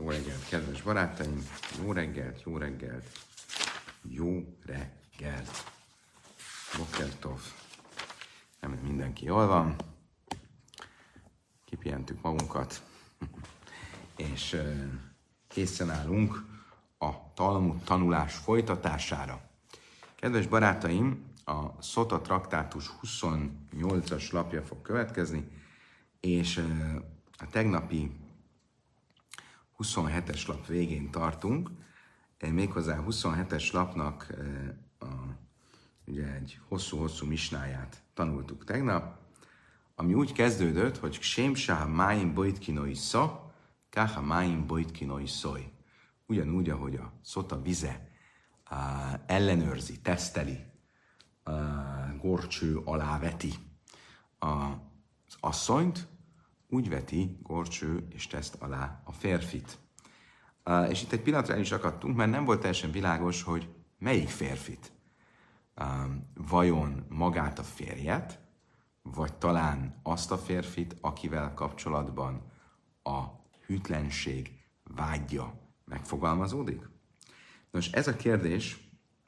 Jó reggelt, kedves barátaim! Jó reggelt, jó reggelt, jó reggelt! Boker tov! Nem, mindenki jól van. Kipihentük magunkat, és készen állunk a Talmud tanulás folytatására. Kedves barátaim, a Szota traktátus 28-as lapja fog következni, és a tegnapi 27-es lap végén tartunk, méghozzá a 27-es lapnak ugye egy hosszú-hosszú misnáját tanultuk tegnap, ami úgy kezdődött, hogy Ksém Sáha Máim Bojtkinoi Szó, Káha Máim Bojtkinoi Szoj. Ugyanúgy, ahogy a Szota vize ellenőrzi, teszteli, górcső alá veti az asszonyt, úgy veti górcső és teszt alá a férfit. És itt egy pillanatra el is akadtunk, mert nem volt teljesen világos, hogy melyik férfit. Vajon magát a férjet, vagy talán azt a férfit, akivel kapcsolatban a hűtlenség vágya megfogalmazódik? Nos, ez a kérdés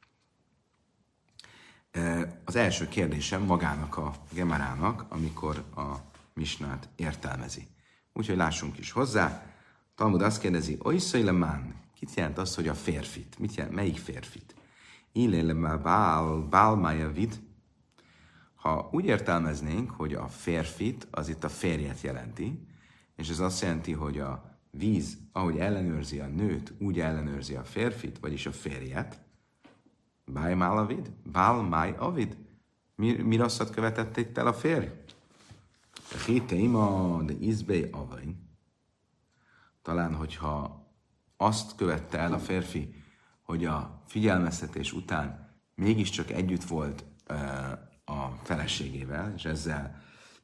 az első kérdésem magának a Gemarának, amikor a misnát értelmezi. Úgyhogy lássunk is hozzá. Talmud azt kérdezi, Oiszailemán, kit jelent az, hogy a férfit? Mit jelent, melyik férfit? Illélemá bálmájavid. Ha úgy értelmeznénk, hogy a férfit, az itt a férjet jelenti, és ez azt jelenti, hogy a víz, ahogy ellenőrzi a nőt, úgy ellenőrzi a férfit, vagyis a férjet. Bálmájavid? Mi rosszat követett itt el a férj? Héteima de izbei avain. Talán, hogyha azt követte el a férfi, hogy a figyelmeztetés után mégiscsak együtt volt a feleségével, és ezzel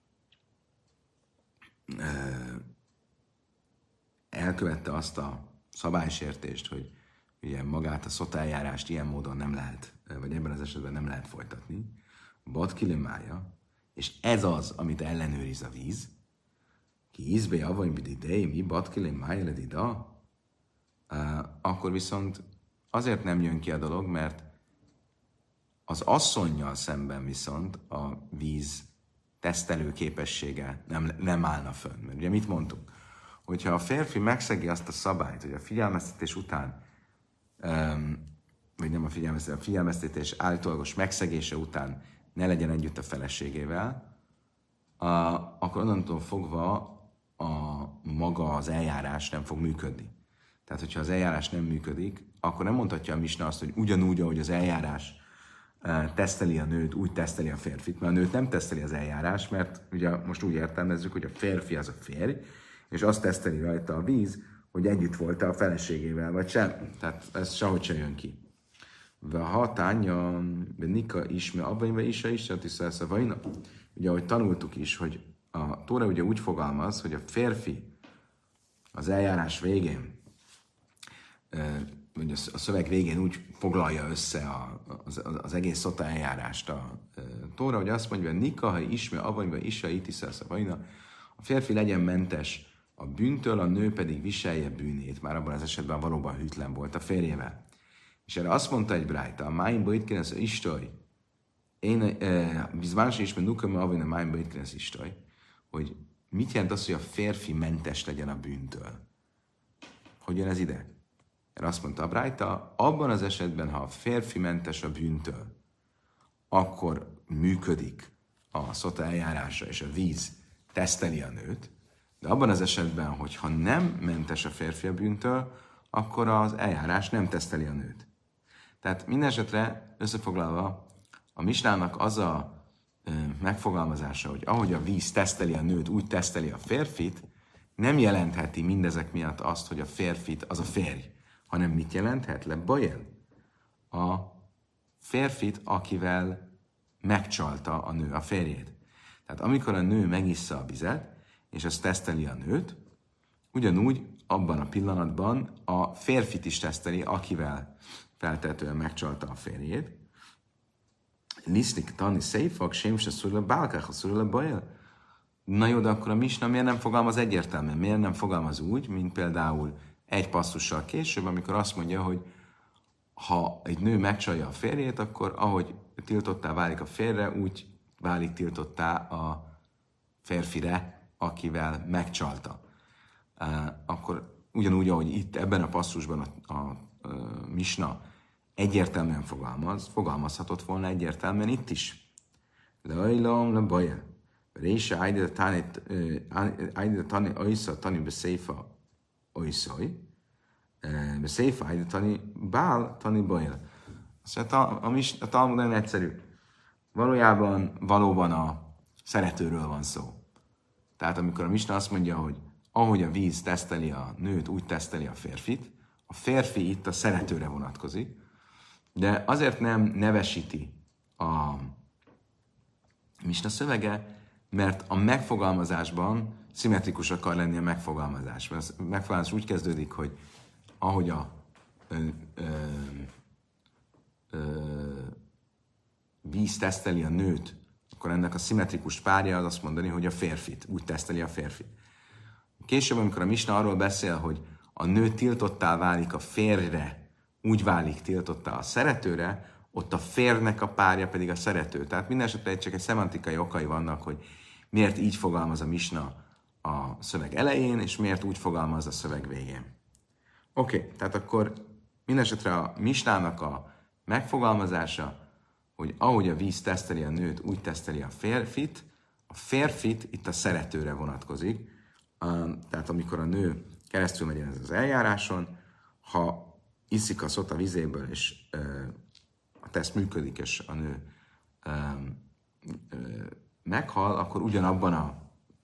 elkövette azt a szabálysértést, hogy ugye magát a szota eljárást ilyen módon nem lehet, vagy ebben az esetben nem lehet folytatni. Badkilemája, és ez az, amit ellenőriz a víz. Ki ízbe avaim bididei, mi badkilemája ledida? Akkor viszont azért nem jön ki a dolog, mert az asszonnyal szemben viszont a víz tesztelő képessége nem állna fönn. Mert ugye mit mondtuk? Hogyha a férfi megszegi azt a szabályt, hogy a figyelmeztetés után, vagy nem a figyelmeztetés állítólagos megszegése után ne legyen együtt a feleségével, akkor onnantól fogva maga az eljárás nem fog működni. Tehát, hogyha az eljárás nem működik, akkor nem mondhatja a misna azt, hogy ugyanúgy, ahogy az eljárás teszteli a nőt, úgy teszteli a férfit, mert a nőt nem teszteli az eljárás, mert ugye most úgy értelmezzük, hogy a férfi az a férj, és azt teszteli rajta a víz, hogy együtt volt a feleségével, vagy sem. Tehát ez sehogy se jön ki. A hatánya, Nika isme, abban is a tisztelszavaina. Ugye, ahogy tanultuk is, hogy a Tóra ugye úgy fogalmaz, hogy a férfi az eljárás végén, vagy a szöveg végén úgy foglalja össze az egész szota eljárást a Tóra, hogy azt mondja, hogy Nika, ha isme, abban is a tisztelszavaina, a férfi legyen mentes a bűntől, a nő pedig viselje bűnét. Már abban az esetben valóban hűtlen volt a férjével. És erre azt mondta egy brájta, a máim bojtkénesz istoj, én bizonyos is, mert nukem avin a máim bojtkénesz istoj, hogy mit jelent az, hogy a férfi mentes legyen a bűntől? Hogy jön ez ide? Erre azt mondta a brájta, abban az esetben, ha a férfi mentes a bűntől, akkor működik a szota eljárása, és a víz teszteli a nőt, de abban az esetben, hogyha nem mentes a férfi a bűntől, akkor az eljárás nem teszteli a nőt. Tehát minden esetre összefoglalva, a misnának az a megfogalmazása, hogy ahogy a víz teszteli a nőt, úgy teszteli a férfit, nem jelentheti mindezek miatt azt, hogy a férfit az a férj, hanem mit jelenthet? Le bajel. A férfit, akivel megcsalta a nő a férjét. Tehát amikor a nő megissza a vizet, és azt teszteli a nőt, ugyanúgy abban a pillanatban a férfit is teszteli, akivel feltehetően megcsalta a férjét. Lisznik tani széfak, sémse szurla bálkák, szurla bajel. Na jó, de akkor a misna miért nem fogalmaz egyértelműen? Miért nem fogalmaz úgy, mint például egy passzussal később, amikor azt mondja, hogy ha egy nő megcsalja a férjét, akkor ahogy tiltottá válik a férjre, úgy válik tiltottá a férfire, akivel megcsalta. Akkor ugyanúgy, ahogy itt ebben a passzusban a misna egyértelműen fogalmazhatott volna egyértelműen itt is. Lajlam le baja. Rése ájde tani oisza tani beszéfa oiszaj. Beszéfa ájde tani bál tani baja. A Talmud nagyon egyszerű. Valóban a szeretőről van szó. Tehát amikor a misna azt mondja, hogy ahogy a víz teszteli a nőt, úgy teszteli a férfit, a férfi itt a szeretőre vonatkozik, de azért nem nevesíti a misna szövege, mert a megfogalmazásban szimmetrikus akar lenni a megfogalmazás. Mert a megfogalmazás úgy kezdődik, hogy ahogy a víz teszteli a nőt, akkor ennek a szimmetrikus párja az azt mondani, hogy a férfit, úgy teszteli a férfit. Később, amikor a misna arról beszél, hogy a nő tiltottá válik a férjre, úgy válik tiltottá a szeretőre, ott a férnek a párja pedig a szerető. Tehát minden esetre csak egy szemantikai okai vannak, hogy miért így fogalmaz a misna a szöveg elején, és miért úgy fogalmaz a szöveg végén. Oké, tehát akkor minden esetre a misnának a megfogalmazása, hogy ahogy a víz teszteli a nőt, úgy teszteli a férfit itt a szeretőre vonatkozik. Tehát amikor a nő keresztül megy ez az eljáráson, ha iszik a szota vizéből, és a teszt működik, és a nő meghal, akkor ugyanabban a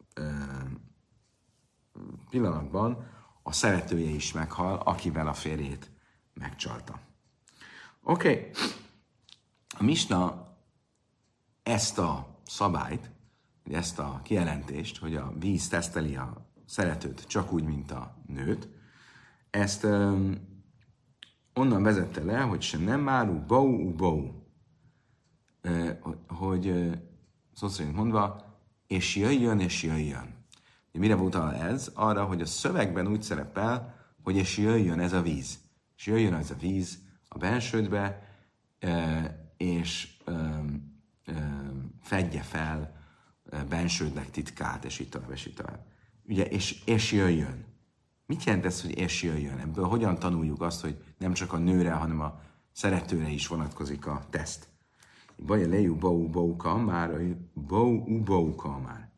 pillanatban a szeretője is meghal, akivel a férjét megcsalta. Oké. A misna ezt a szabályt, vagy ezt a kijelentést, hogy a víz teszteli a szeretőt csak úgy, mint a nőt, ezt onnan vezette le, hogy se nem máru bau, hogy szó szerint mondva, és jöjjön. Mire utal ez? Arra, hogy a szövegben úgy szerepel, hogy és jöjjön ez a víz. És jöjjön ez a víz a bensődbe, és fedje fel bensődnek titkát, és itt tovább, és itt tovább. Ugye, és jöjjön. Mit jelent ez, hogy és jöjjön? Ebből hogyan tanuljuk azt, hogy nem csak a nőre, hanem a szeretőre is vonatkozik a teszt? Baja lejú bau kamár, bau kamár.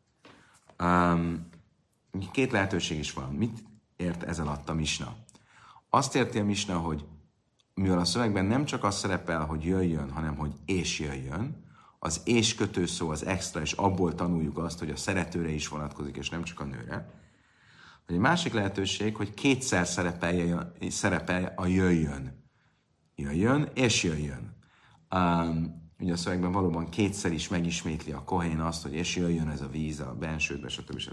Két lehetőség is van. Mit ért ez alatt a misna? Azt érti a misna, hogy mivel a szövegben nem csak az szerepel, hogy jöjjön, hanem hogy és jöjjön, az és kötőszó az extra, és abból tanuljuk azt, hogy a szeretőre is vonatkozik, és nem csak a nőre. Egy másik lehetőség, hogy kétszer szerepel a jöjjön. Jöjjön és jöjjön. Ugye a szövegben valóban kétszer is megismétli a kohén azt, hogy és jöjjön ez a víz a bensődbe, stb.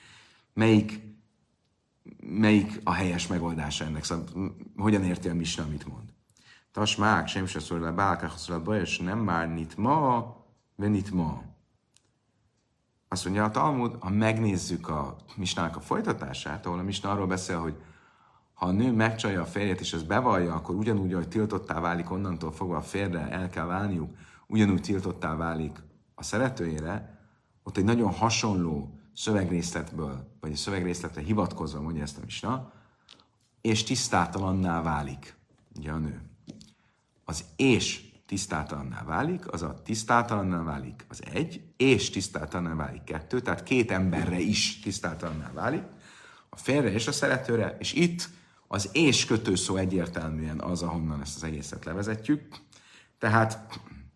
Melyik a helyes megoldása ennek? Szóval hogyan érti a misna, amit mond? Tasmák, sem se szól le, bálkák, szól le, bajos, nem már nit ma. Azt mondja a Talmud, ha megnézzük a misnának a folytatását, ahol a misna arról beszél, hogy ha a nő megcsalja a férjét, és ezt bevallja, akkor ugyanúgy, ahogy tiltottá válik onnantól fogva a férjre, el kell válniuk, ugyanúgy tiltottá válik a szeretőjére, ott egy nagyon hasonló szövegrészletből, vagy a szövegrészletre hivatkozva mondja ezt a misna, és tisztátalanná válik, ugye a nő. Az és tisztátalanná válik, az a tisztátalanná válik az egy, és tisztátalanná válik kettő, tehát két emberre is tisztátalanná válik, a férjre és a szeretőre, és itt az és kötőszó egyértelműen az, ahonnan ezt az egészet levezetjük. Tehát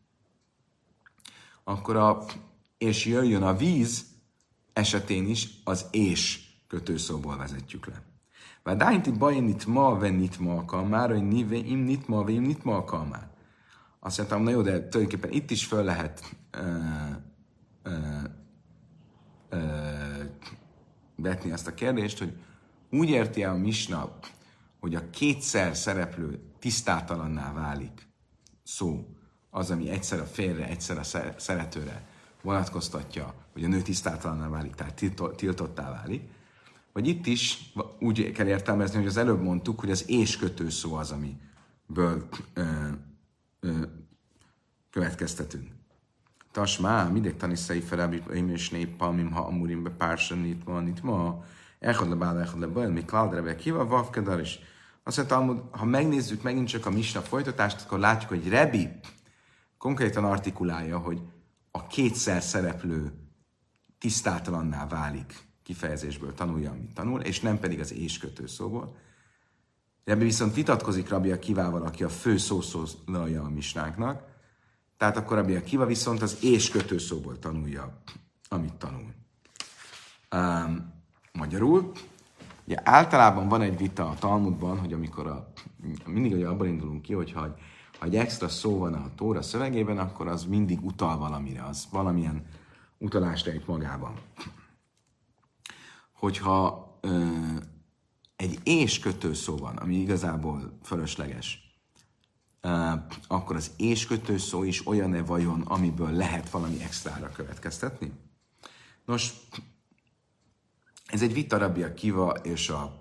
akkor és jöjjön a víz esetén is az és kötőszóból vezetjük le. Vádájnti bajn itt ma, ven itt ma alkalmára, hogy nive im nit ma, vém nit ma alkalmára. Azt mondtam, na jó, de tulajdonképpen itt is föl lehet vetni ezt a kérdést, hogy úgy érti a misna, hogy a kétszer szereplő tisztátalanná válik szó, az, ami egyszer a férre, egyszer a szeretőre vonatkoztatja, hogy a nő tisztátalanná válik, tehát tiltottá válik, vagy itt is úgy kell értelmezni, hogy az előbb mondtuk, hogy az és kötő szó az, amiből következtetünk. Tasmá, mindegy taniszai felábbít, és néppalmim, ha amurim be pársan itt ma, echad le bála, echad le bajl, mi kláldrebe kiva, vavkedar is. Azt mondta, ha megnézzük megint csak a misna folytatást, akkor látjuk, hogy Rebi konkrétan artikulálja, hogy a kétszer szereplő tisztátalanná válik kifejezésből tanulja, amit tanul, és nem pedig az és kötő szóból. Rebi viszont vitatkozik Rabbi Akivával, aki a fő szószólalja a misnáknak, tehát akkor Rabbi Akiva viszont az és kötő szóból tanulja, amit tanul. Magyarul, ugye általában van egy vita a Talmudban, hogy amikor mindig ugye abban indulunk ki, hogy ha egy extra szó van a Tóra szövegében, akkor az mindig utal valamire, az valamilyen utalást ejt magában. Hogyha egy és kötő szó van, ami igazából fölösleges, akkor az és kötő szó is olyan-e vajon, amiből lehet valami extrára következtetni? Nos, ez egy vita Rabbi Akiva és a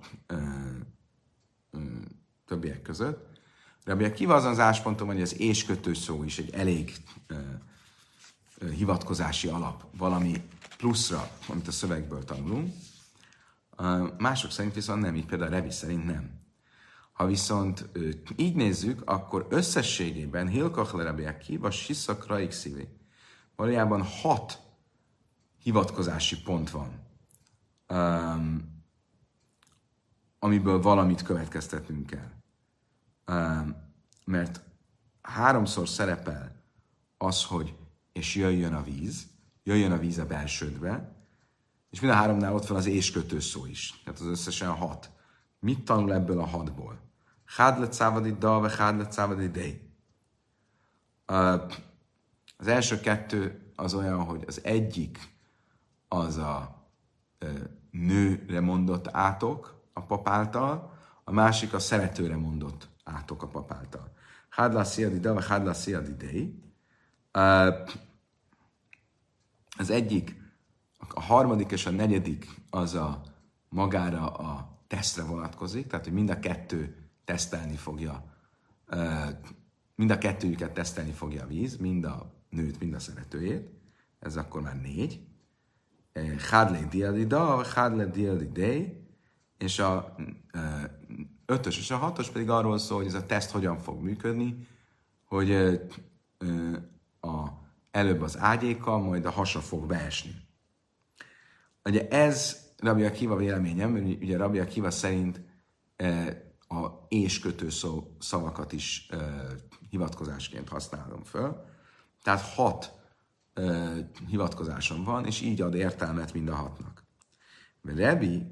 többiek között. Rabbi Akiva azon az állásponton, hogy az és kötő szó is egy elég hivatkozási alap, valami pluszra, amit a szövegből tanulunk. Mások szerint viszont nem, így például Revi szerint nem. Ha viszont így nézzük, akkor összességében Hilkach le Rabbi Akiva, Siszak Raik Szívi. Valójában 6 hivatkozási pont van, amiből valamit következtetnünk kell. Mert 3-szor szerepel az, hogy és jöjjön a víz a belsődbe, és mind a 3-nál ott van az és kötő szó is. Tehát az összesen 6. Mit tanul ebből a 6-ból? Hádlet szávadi da, vagy hádlet szávadi dej. Az első 2 az olyan, hogy az egyik az a nőre mondott átok a pap által, a másik a szeretőre mondott átok a pap által. Hádlá sziadi da, vagy hádlá sziadi dej. Az egyik, a harmadik és a negyedik az a magára a tesztre vonatkozik, tehát hogy mind a kettőjüket tesztelni fogja a víz, mind a nőt, mind a szeretőjét. Ez akkor már 4. Hádle diadi da, hádle diadi dej, és a 5-ös és a 6-os pedig arról szól, hogy ez a teszt hogyan fog működni, hogy előbb az ágyékkal, majd a hasa fog beesni. Ugye ez Rabbi Akiva véleményem, ugye Rabbi Akiva szerint a és kötő szavakat is hivatkozásként használom föl. Tehát 6 hivatkozásom van, és így ad értelmet mind a 6-nak. Rebi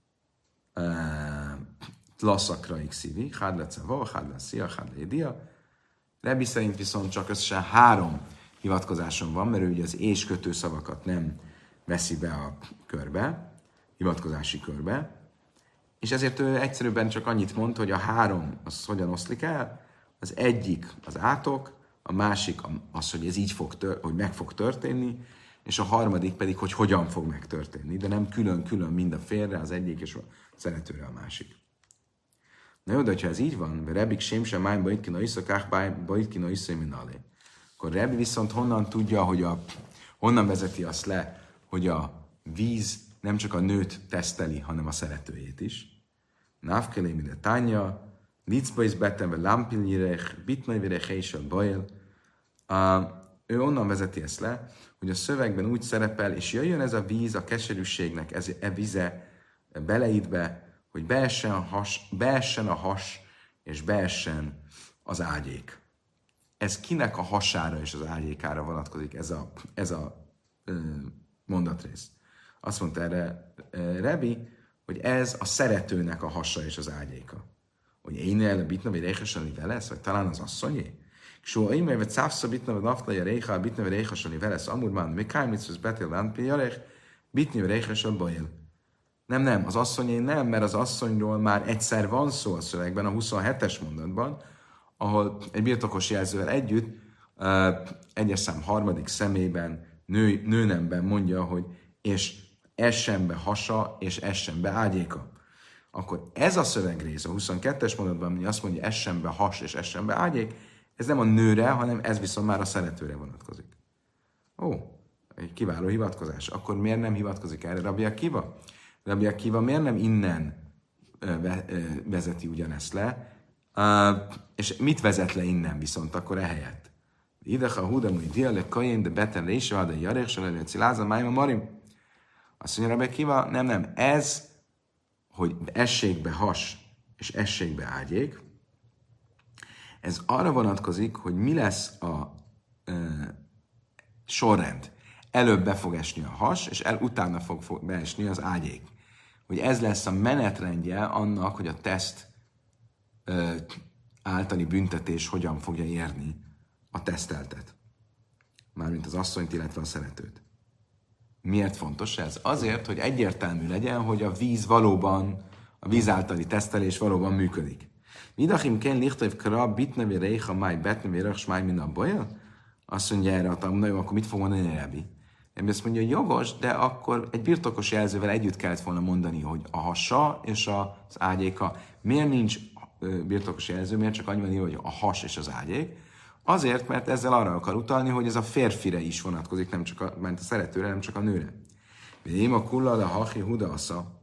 tlaszakraik szívi, hádle ceva, hádle szia, hádle dia. Rebi szerint viszont csak összesen 3 hivatkozásom van, mert ő ugye az és kötő szavakat nem veszi be a körbe, hivatkozási körbe, és ezért ő egyszerűbben csak annyit mond, hogy a 3 az hogyan oszlik el, az egyik az átok, a másik az, hogy ez így hogy meg fog történni, és a harmadik pedig, hogy hogyan fog megtörténni, de nem külön-külön mind a félre, az egyik és a szeretőre a másik. Na jó, de ha ez így van, Rebik sem sem májn bajtkina iszakák, bajtkina iszaiminalé, akkor Rebi viszont honnan tudja, honnan vezeti azt le, hogy a víz nem csak a nőt teszteli, hanem a szeretőjét is. Návkelé minde tánya, licba is betemve lámpilnyirech, bitnajvirech és a bajel. Ő onnan vezeti ezt le, hogy a szövegben úgy szerepel, és jöjjön ez a víz a keserűségnek, ez vize beleidbe, hogy beessen a has, és beessen az ágyék. Ez kinek a hasára és az ágyékára vonatkozik ez a mondatrész? Azt mondta erre Rebi, hogy ez a szeretőnek a hasa és az ágyéka. Hogy én el bitna, vagy réhesani velesz, vagy talán az asszonyé? Só, én mert szávsza bitna, vagy naftaja réha, bitna, vagy réhesani velesz, amúrban, még kájmitsz, az betél lámpiljarech, bitni, vagy réhesani bajel. Nem, az asszonyé nem, mert az asszonyról már egyszer van szó a szövegben, a 27-es mondatban, ahol egy birtokos jelzővel együtt, egyes szám harmadik szemében, nőnemben mondja, hogy és essen be hasa, és essen be ágyéka. akkor ez a szövegrész a 22-es mondatban, ami azt mondja, essen be has és essen be ágyék, ez nem a nőre, hanem ez viszont már a szeretőre vonatkozik. Ó, egy kiváló hivatkozás. Akkor miért nem hivatkozik erre Rabbi Akiva? Rabbi Akiva miért nem innen vezeti ugyanezt le, és mit vezet le innen viszont akkor ehelyett? Idecha hudamui dialek kajén, de beten rése, de jarek, se ciláza, májma marim. Azt mondja Rabbi Akiva, nem, ez, hogy essék be has, és essék be ágyék, ez arra vonatkozik, hogy mi lesz a sorrend. Előbb be fog esni a has, és utána fog beesni az ágyék. Hogy ez lesz a menetrendje annak, hogy a teszt általi büntetés hogyan fogja érni a teszteltet. Mármint az asszonyt, illetve a szeretőt. Miért fontos ez? Azért, hogy egyértelmű legyen, hogy a víz általi tesztelés valóban működik. Vidachim ken lichtav kra bitnevi reicha máj betnevi rach smáj min a boja? Azt mondja erre a tanul, jó, akkor mit fog mondani Rebi? Rebi azt mondja, jogos, de akkor egy birtokos jelzővel együtt kellett volna mondani, hogy a hasa és az ágyéka. Miért nincs birtokos jelző, miért csak annyi van írva, hogy a has és az ágyék? Azért, mert ezzel arra akar utalni, hogy ez a férfire is vonatkozik, nem csak a szeretőre, nem csak a nőre. Én a kulla, a hachi huda asza.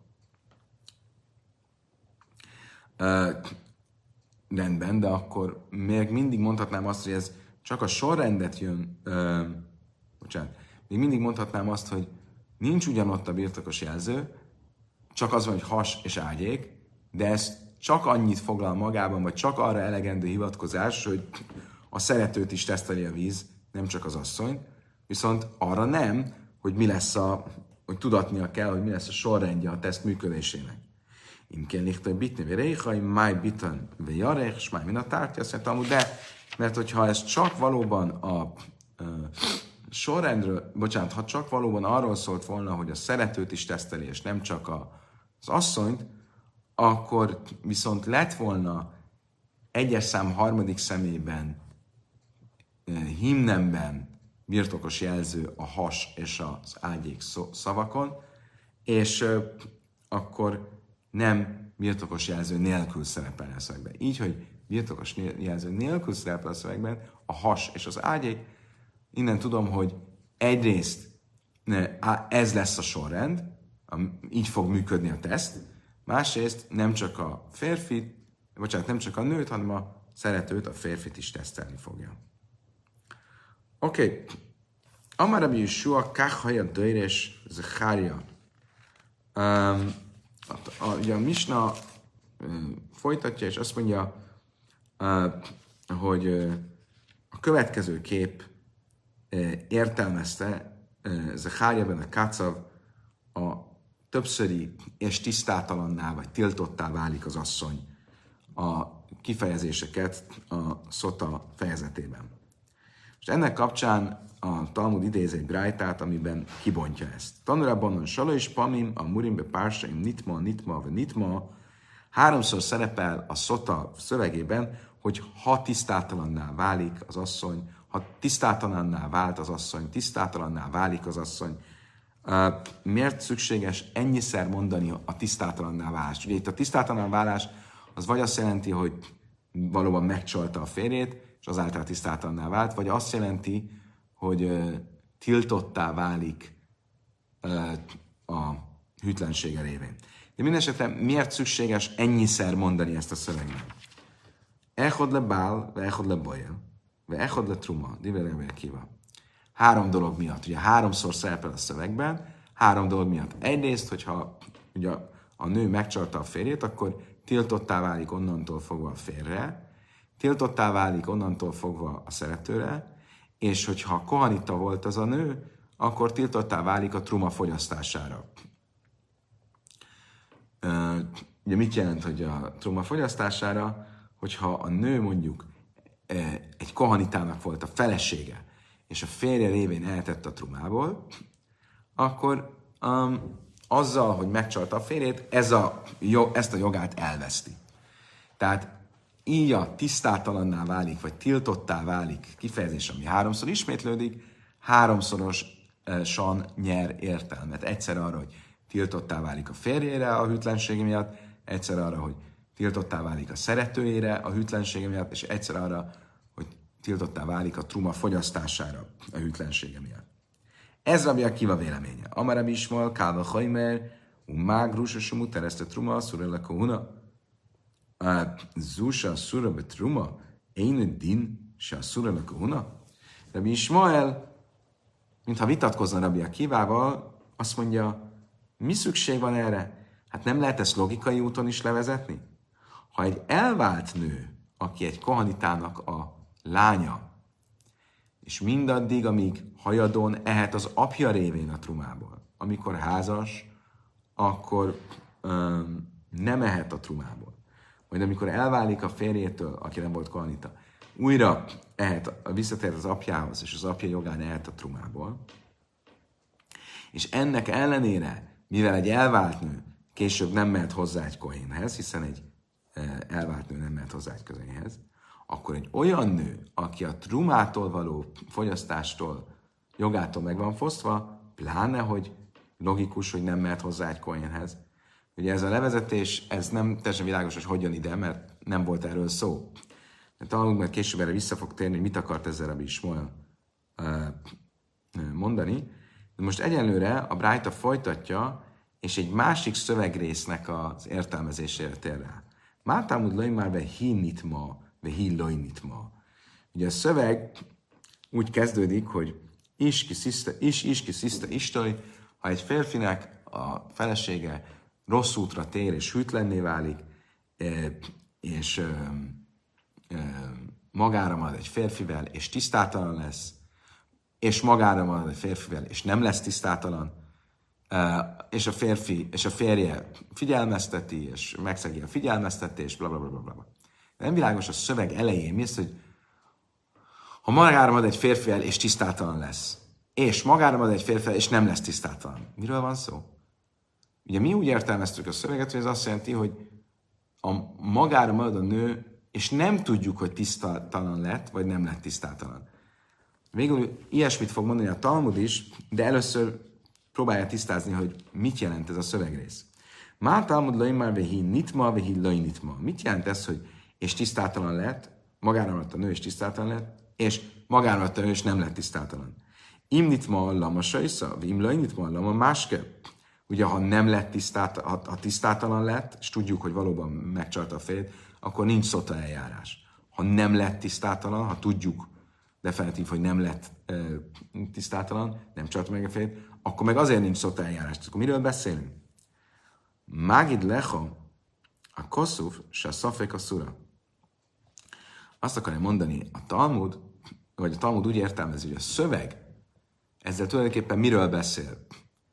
Rendben, de akkor még mindig mondhatnám azt, hogy ez csak a sorrendet jön, még mindig mondhatnám azt, hogy nincs ugyanott a birtokos jelző, csak az van, hogy has és ágyék, de ez csak annyit foglal magában, vagy csak arra elegendő hivatkozás, hogy a szeretőt is teszteli a víz, nem csak az asszony, viszont arra nem, hogy mi lesz hogy tudatnia kell, hogy mi lesz a sorrendje a teszt működésének. Imkén lichtaj bitni véréhaj, máj bitan véjarech, és máj min a tártja, azt mondtam, de mert hogyha ez csak valóban a sorrendről, ha csak valóban arról szólt volna, hogy a szeretőt is teszteli, és nem csak az asszonyt, akkor viszont lett volna egyes szám harmadik szemében, himnemben birtokos jelző a has és az ágyék szavakon, és akkor nem birtokos jelző nélkül szerepel a szövegben. Így, hogy birtokos jelző nélkül szerepel a szövegben a has és az ágyék, innen tudom, hogy egyrészt ez lesz a sorrend, így fog működni a teszt, másrészt nem csak a nem csak a nőt, hanem a szeretőt, a férfit is tesztelni fogja. Oké. Amar Rabbi Yeshua kachhaja döjres Zecharia. Ugye a Misna folytatja, és azt mondja, hogy a következő kép értelmezte Zecharia a Kácav a többszöri és tisztátalanná vagy tiltottá válik az asszony a kifejezéseket a Szota fejezetében. És ennek kapcsán a Talmud idéz egy brájtát, amiben kibontja ezt. Tanulában Sala és Pamim, a Murimbe Pársaim, Nitma, vagy Nitma, háromszor szerepel a Szota szövegében, hogy ha tisztátalanná válik az asszony, ha tisztátalanná vált az asszony, tisztátalanná válik az asszony. Miért szükséges ennyiszer mondani a tisztátalanná válást? Ugye itt a tisztátalanná válás az vagy azt jelenti, hogy valóban megcsalta a férjét, és azáltal tisztátalanná vált, vagy azt jelenti, hogy tiltottá válik a hűtlensége révén. De mindenesetre miért szükséges ennyiszer mondani ezt a szövegben? Echod le bál, ve echod le boja, ve echod le truma, divel kiva. Három dolog miatt. Ugye háromszor szerepel a szövegben, három dolog miatt. Egyrészt, hogyha ugye a nő megcsalta a férjét, akkor tiltottá válik onnantól fogva a férjre, tiltottá válik onnantól fogva a szeretőre, és hogyha kohanita volt az a nő, akkor tiltottá válik a truma fogyasztására. Ugye mit jelent, hogy a truma fogyasztására? Hogyha a nő mondjuk egy kohanitának volt a felesége, és a férje révén eltett a trumából, akkor azzal, hogy megcsalta a férjét, ezt a jogát elveszti. Tehát így a tisztátalanná válik, vagy tiltottá válik kifejezés, ami háromszor ismétlődik, háromszorosan nyer értelmet. Egyszer arra, hogy tiltottá válik a férjére a hűtlensége miatt, egyszer arra, hogy tiltottá válik a szeretőjére a hűtlensége miatt, és egyszer arra, hogy tiltottá válik a truma fogyasztására a hűtlensége miatt. Ez Rabbi Akiva véleménye. Amar Rabbi Ismael, Kálva Chaimer, Mágrus, és mutereszte truma, szura le kohuna. Zusa szura be truma, én din, se szura le kohuna. Rabbi Ismael, mintha vitatkozna Rabbi Akivával, azt mondja, mi szükség van erre? Hát nem lehet ezt logikai úton is levezetni? Ha egy elvált nő, aki egy kohanitának a lánya, és mindaddig, amíg hajadon ehet az apja révén a trumából, amikor házas, akkor nem ehet a trumából. Majd amikor elválik a férjétől, aki nem volt kohanita, újra visszatér az apjához, és az apja jogán ehet a trumából. És ennek ellenére, mivel egy elvált nő később nem mehet hozzá egy kohénhez, hiszen egy elvált nő nem mehet hozzá egy közényhez, akkor egy olyan nő, aki a trumától való fogyasztástól, jogától meg van fosztva, pláne, hogy logikus, hogy nem mehet hozzá egy kohénhez. Ugye ez a levezetés, ez nem teljesen világos, hogy hogyan ide, mert nem volt erről szó. De talán majd később erre vissza fog térni, hogy mit akart ezzel Rabbi Ismael mondani. De most egyenlőre a Brájta folytatja, és egy másik szövegrésznek az értelmezésére tér rá. Mátámud loj már ve hinitma, ve hillojnitma. Ugye a szöveg úgy kezdődik, hogy is ki sziszta istoj, ha egy férfinek a felesége rossz útra tér és hűtlenné válik, és magára marad egy férfivel, és tisztátalan lesz, és magára marad egy férfivel, és nem lesz tisztátalan, és a férje figyelmezteti, és megszegi a figyelmeztetést, blablabla. Nem világos a szöveg elején, mi az, hogy ha magára marad egy férfivel, és tisztátalan lesz, és magára marad egy férfivel, és nem lesz tisztátalan. Miről van szó? Ugye mi úgy értelmeztük a szöveget, hogy ez azt jelenti, hogy a magára marad a nő, és nem tudjuk, hogy tisztátalan lett, vagy nem lett tisztátalan. Végül ilyesmit fog mondani a Talmud is, de először próbálja tisztázni, hogy mit jelent ez a szövegrész. Már Talmud loj már vehi nitma, vehi loj nitma. Mit jelent ez, hogy és tisztátalan lett, magára maradt a nő, és tisztátalan lett, és magára maradt a nő, és nem lett tisztátalan. Im nitma lama sajsza, im loj nitma lama máske. Ugye, ha nem lett ha tisztátalan lett, és tudjuk, hogy valóban megcsalta a férjét, akkor nincs szota eljárás. Ha nem lett tisztátalan, ha tudjuk definitív, hogy nem lett tisztátalan, nem csalta meg a férjét, akkor meg azért nincs szota eljárás. Akkor miről beszélünk? Mágid lecha a koszuf, se a szafék a szura. Azt akarja mondani a Talmud, vagy a Talmud úgy értelmezi, hogy a szöveg ezzel tulajdonképpen miről beszél?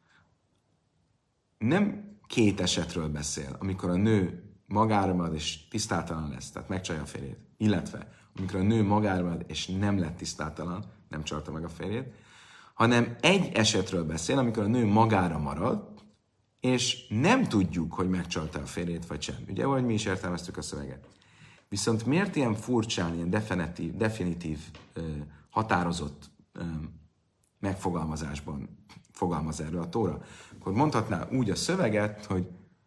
Nem két esetről beszél, amikor a nő magára marad és tisztátalan lesz, tehát megcsalja a férjét, illetve amikor a nő magára marad és nem lett tisztátalan, nem csalta meg a férjét, hanem egy esetről beszél, amikor a nő magára marad, és nem tudjuk, hogy megcsalta a férjét, vagy sem. Ugye, ahogy mi is értelmeztük a szöveget. Viszont miért ilyen furcsán, ilyen definitív határozott megfogalmazásban fogalmaz erről a Tóra? Akkor mondhatná úgy a szöveget, hogy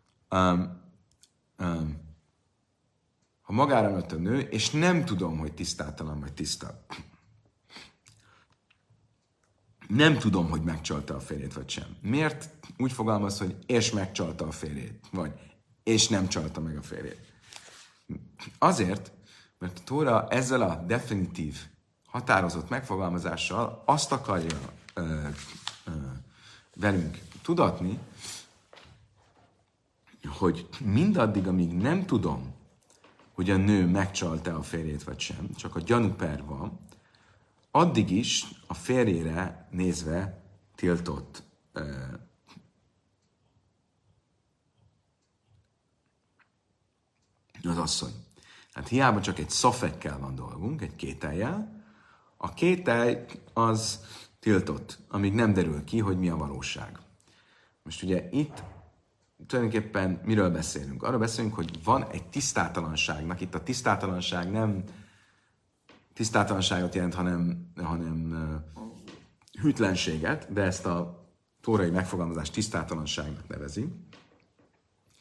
ha magára maradt a nő, és nem tudom, hogy tisztátalan vagy tiszta. Nem tudom, hogy megcsalta a férjét, vagy sem. Miért úgy fogalmaz, hogy és megcsalta a férjét, vagy és nem csalta meg a férjét? Azért, mert a Tóra ezzel a definitív, határozott megfogalmazással azt akarja velünk tudatni, hogy mindaddig, amíg nem tudom, hogy a nő megcsalta a férjét vagy sem, csak a gyanúper van, addig is a férjére nézve tiltott az asszony. Hát hiába csak egy szafekkel van dolgunk, egy kétellyel, a kételj az tiltott, amíg nem derül ki, hogy mi a valóság. Most ugye itt tulajdonképpen miről beszélünk? Arról beszélünk, hogy van egy tisztátalanságnak, itt a tisztátalanság nem tisztátalanságot jelent, hanem hűtlenséget, de ezt a tórai megfogalmazás tisztátalanságnak nevezi.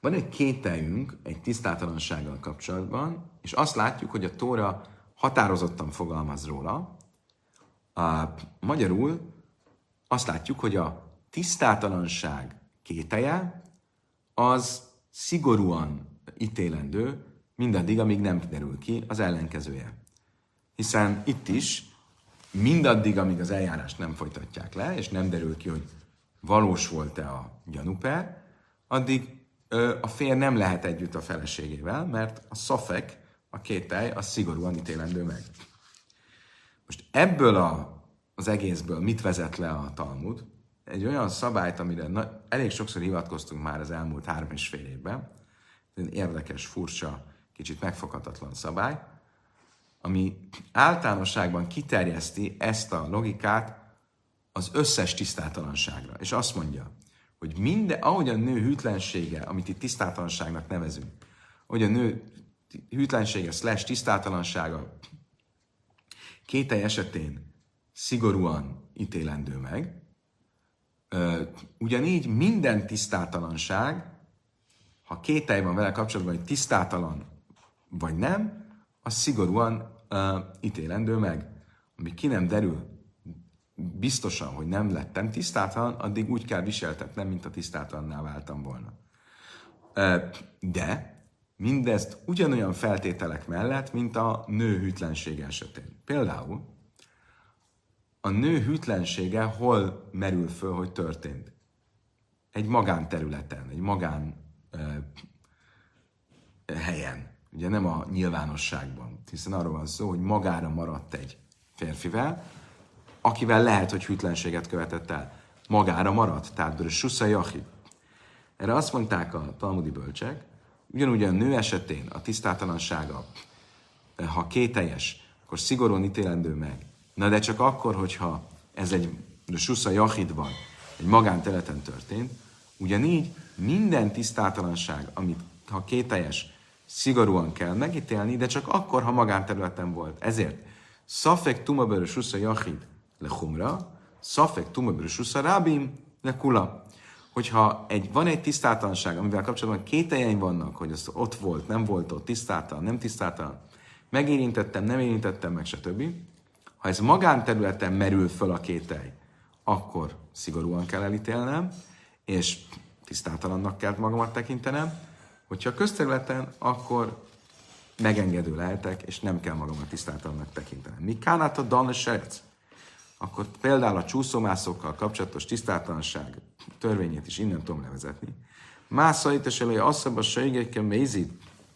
Van egy kételjünk egy tisztátalansággal kapcsolatban, és azt látjuk, hogy a Tóra határozottan fogalmaz róla. Magyarul azt látjuk, hogy a tisztátalanság kételye az szigorúan ítélendő, mindaddig, amíg nem derül ki az ellenkezője. Hiszen itt is mindaddig, amíg az eljárást nem folytatják le, és nem derül ki, hogy valós volt-e a gyanúper, addig a férj nem lehet együtt a feleségével, mert a szafek, a kételj, az szigorúan ítélendő meg. Most ebből az egészből mit vezet le a Talmud? Egy olyan szabályt, amire elég sokszor hivatkoztunk már az elmúlt 3,5 évben, érdekes, furcsa, kicsit megfoghatatlan szabály, ami általánosságban kiterjeszti ezt a logikát az összes tisztátalanságra. És azt mondja, hogy ahogy a nő hűtlensége, amit itt tisztátalanságnak nevezünk, hogy a nő hűtlensége / tisztátalansága kételj esetén szigorúan ítélendő meg, ugyanígy minden tisztátalanság, ha kételj van vele kapcsolatban, hogy tisztátalan vagy nem, az szigorúan ítélendő meg. Amíg ki nem derül biztosan, hogy nem lettem tisztátalan, addig úgy kell viseltetnem, mint a tisztátalanná váltam volna. De mindezt ugyanolyan feltételek mellett, mint a nő hűtlensége esetén. Például a nő hűtlensége hol merül föl, hogy történt? Egy magánterületen, egy helyen. Ugye nem a nyilvánosságban, hiszen arról van szó, hogy magára maradt egy férfivel, akivel lehet, hogy hűtlenséget követett el. Magára maradt, tehát Susza Jachid. Erre azt mondták a talmudi bölcsek, ugyanúgy a nő esetén a tisztátalansága, ha kételjes, akkor szigorúan ítélendő meg. Na de csak akkor, hogyha ez egy Susza Jachidban, egy magánterületen történt, ugyanígy minden tisztátalanság, amit ha kételjes, szigorúan kell megítélni, de csak akkor, ha magánterületen volt. Ezért Szafek Tumabörö Susza Jachid le Humra, Szafek Tumabörö Susza Rábim le Kula. Hogyha van egy tisztátalanság, amivel kapcsolatban kételjeim vannak, hogy az ott volt, nem volt ott, tisztátalan, nem tisztátalan, megérintettem, nem érintettem meg, stb. Ha ez magánterületen merül föl a kételj, akkor szigorúan kell elítélnem, és tisztátalannak kell magamat tekintenem. Hogyha közterületen, akkor megengedő lehetek, és nem kell magamat tisztátalannak tekintenem. Mi kánát a dalna serc? Akkor például a csúszómászokkal kapcsolatos tisztátalanság törvényét is innen tudom levezetni. Mászait és elője asszaba sejgekkel mézid,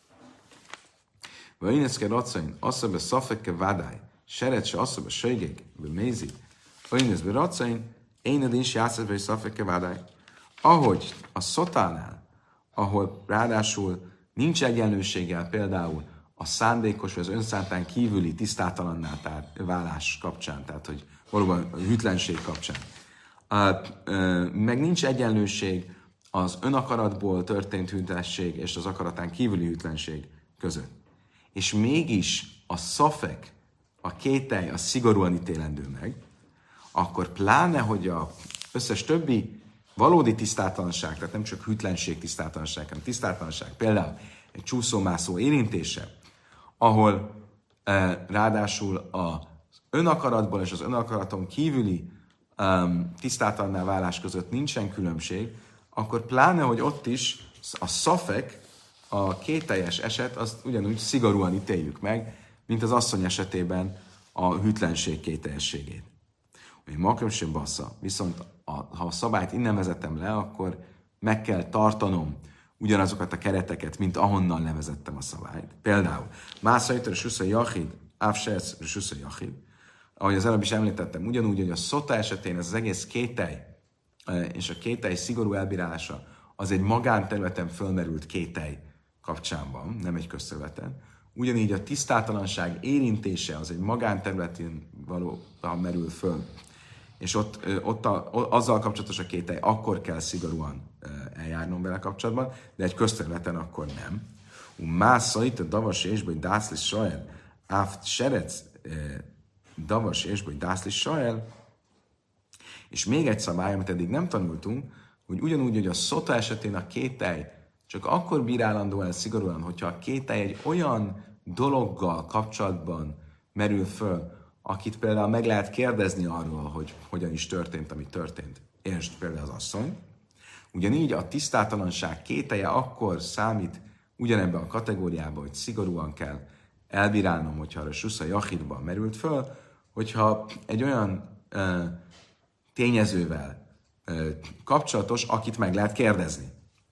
vagy ineszke racain, asszaba szafekke vádály, seret se asszaba sejgek, vagy mézid, vagy ineszbe racain, éned is játszat, vagy szafekke vádály. Ahogy a szotánál, ahol ráadásul nincs egyenlőséggel például a szándékos vagy az önszántán kívüli tisztátalanná válás kapcsán, tehát hogy valóban a hűtlenség kapcsán. Meg nincs egyenlőség az önakaratból történt hűtlenség és az akaratán kívüli hűtlenség között. És mégis a szafek, a kételj, a szigorúan ítélendő meg, akkor pláne, hogy az összes többi valódi tisztátalanság, tehát nem csak hűtlenség tisztátalanság, hanem tisztátalanság, például egy csúszómászó érintése, ahol ráadásul az önakaratból és az önakaraton kívüli tisztátalanná válás között nincsen különbség, akkor pláne, hogy ott is a szafek, a kételjes eset, azt ugyanúgy szigorúan ítéljük meg, mint az asszony esetében a hűtlenség kételjességét. Ugye makrom sem bassza, viszont ha a szabályt innen vezetem le, akkor meg kell tartanom ugyanazokat a kereteket, mint ahonnan levezettem a szabályt. Például, Mászaitor Susza Jachid, Ávsesz Susza Jachid, ahogy az előbb is említettem, ugyanúgy, hogy a szota esetén ez az egész kételj, és a kételj szigorú elbírálása, az egy magánterületen fölmerült kételj kapcsán van, nem egy közterületen. Ugyanígy a tisztátalanság érintése az egy magánterületén merül föl, és ott azzal kapcsolatos a kételj, akkor kell szigorúan eljárnom vele kapcsolatban, de egy közterületen akkor nem. Mászait a davas ésből dászlis sajel, áft serec davas ésből dászlis sajel, és még egy szabály, amit eddig nem tanultunk, hogy ugyanúgy, hogy a szota esetén a kételj csak akkor bírálandó el szigorúan, hogyha a kételj egy olyan dologgal kapcsolatban merül föl, akit például meg lehet kérdezni arról, hogy hogyan is történt, ami történt. Értsd például az asszony. Ugyanígy a tisztátalanság kételje akkor számít ugyanebben a kategóriában, hogy szigorúan kell elbírálnom, hogyha a susza jachidban merült föl, hogyha egy olyan tényezővel kapcsolatos, akit meg lehet kérdezni.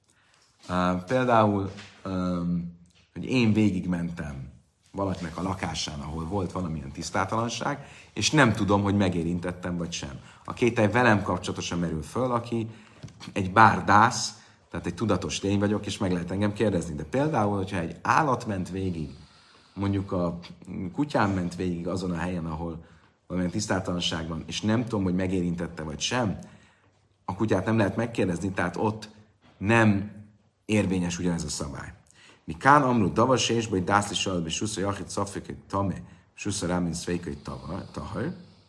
Például, hogy én végigmentem valakinek a lakásán, ahol volt valamilyen tisztátalanság, és nem tudom, hogy megérintettem vagy sem. A kételj velem kapcsolatosan merül föl, aki egy bárdász, tehát egy tudatos lény vagyok, és meg lehet engem kérdezni. De például, hogyha egy állat ment végig, mondjuk a kutyám ment végig azon a helyen, ahol valamilyen tisztátalanság van, és nem tudom, hogy megérintette vagy sem, a kutyát nem lehet megkérdezni, tehát ott nem érvényes ugyanez a szabály. Mi kán amru davas és vagy dászli salbi susza jachit szaffikai tame, susza rámin szveikai tahar.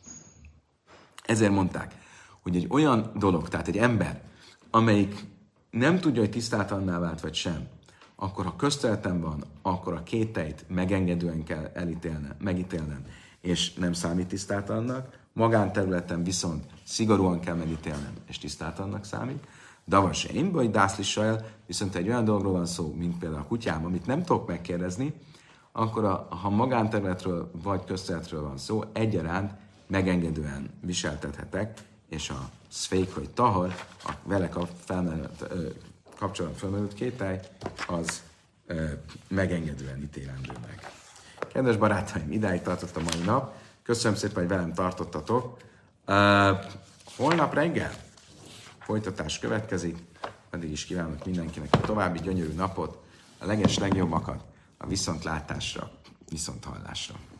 Ezért mondták, hogy egy olyan dolog, tehát egy ember, amelyik nem tudja, hogy tisztátalanná vált vagy sem, akkor ha közteletem van, akkor a kételyt megengedően kell megítélnem, és nem számít tisztátalannak. Magánterületen viszont szigorúan kell megítélnem, és tisztátalannak számít. Davas én, vagy dászli sajel, viszont egy olyan dologról van szó, mint például a kutyám, amit nem tudok megkérdezni, akkor ha magánterületről vagy közterületről van szó, egyaránt megengedően viseltethetek, és a szfék vagy tahar, a vele kapcsolatban felmerült kételj, az megengedően ítélendő meg. Kedves barátaim, idáig tartott a mai nap. Köszönöm szépen, hogy velem tartottatok. Holnap reggel folytatás következik. Addig is kívánok mindenkinek a további gyönyörű napot, a legjobbakat a viszontlátásra, viszonthallásra.